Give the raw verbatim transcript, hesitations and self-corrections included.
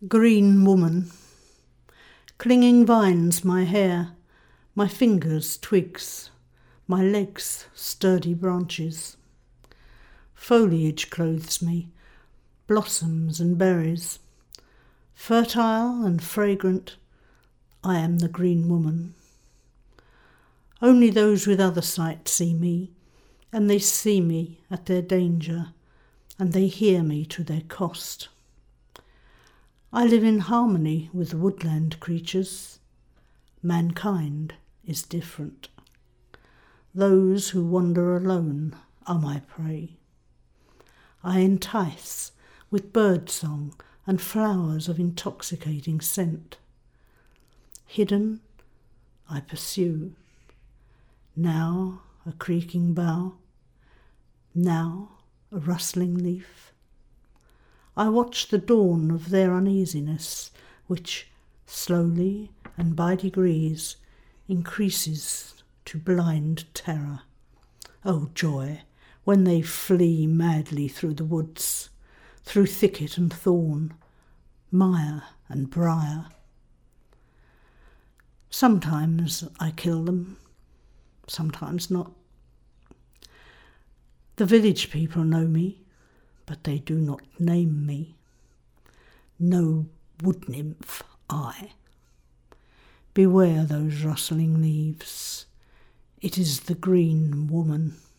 Green woman. Clinging vines my hair, my fingers twigs, my legs sturdy branches. Foliage clothes me, blossoms and berries. Fertile and fragrant, I am the green woman. Only those with other sight see me, and they see me at their danger, and they hear me to their cost. I live in harmony with woodland creatures. Mankind is different. Those who wander alone are my prey. I entice with birdsong and flowers of intoxicating scent. Hidden, I pursue. Now a creaking bough, now a rustling leaf. I watch the dawn of their uneasiness, which slowly and by degrees increases to blind terror. Oh joy, when they flee madly through the woods, through thicket and thorn, mire and briar. Sometimes I kill them, sometimes not. The village people know me, but they do not name me. No wood nymph I. Beware those rustling leaves. It is the green woman.